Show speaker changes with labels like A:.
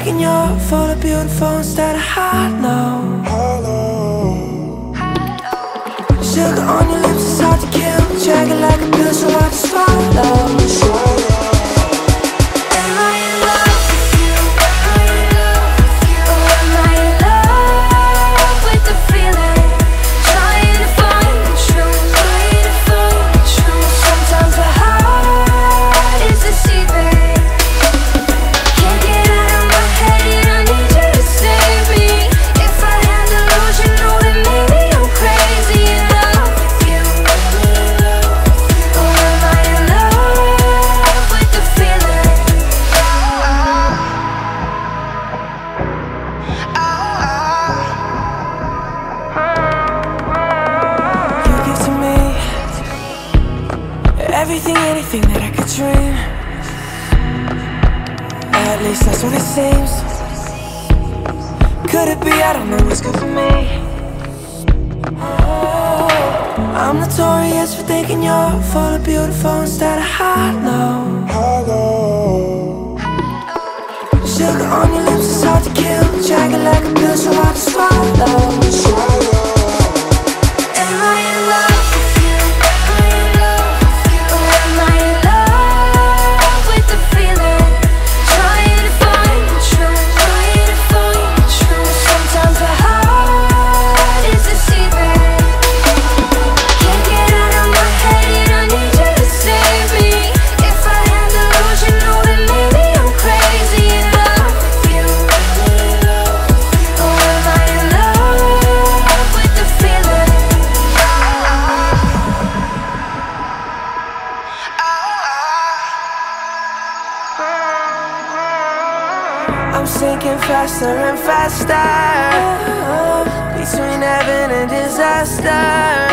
A: thinking you're full of beautiful instead of hollow. Sugar on your lips is hard to kill. Dragging like a pill so hard to swallow. Am I in love with you? Am I in love with you? Or am I in love with the feeling? Trying to find the truth, trying to find the truth. Sometimes the heart is deceiving. Can't get out of my head, I need you to save me. If I had to lose, you know that maybe I'm crazy in love with you. Or am I in love with the feeling? You give to me everything, anything that I could dream. At least that's what it seems. Could it be? I don't know what's good for me. I'm notorious for thinking you're full of beautiful instead of hollow. Sugar on your lips is hard to kill. Dragging like a pill so hard to swallow. Am I in love with you? Am I in love with you? Or am I in love with the feeling? Trying to find the truth, trying to find the truth. Sometimes the heart is deceiving. Can't get out of my head, I need you to save me. If I had to lose, you know that maybe I'm crazy in love with you. Or am I in love with the feeling? I'm sinking faster and faster between heaven and disaster.